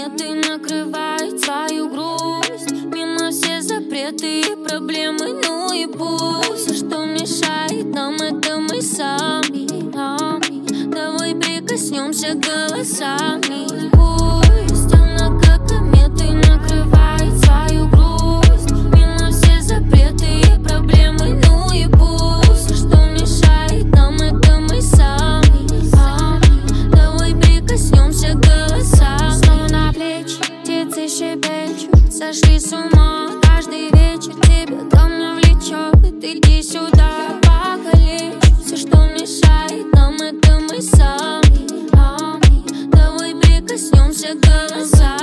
кометы накрывает свою грусть. Мимо все запреты и проблемы, ну и пусть. А что мешает нам, это мы сами. Давай прикоснемся голосами. Пусть она как кометы накрывает свою грусть. Мимо все запреты и проблемы, ну и пусть. А что мешает нам, это мы сами. Давай прикоснемся голосами. Снова на плечи птицы щебечут. Сошли с ума каждый вечер. Тебя ко мне влечет. Иди сюда, покалечу. Все, что мешает нам, это мы сами. Давай прикоснемся голосами.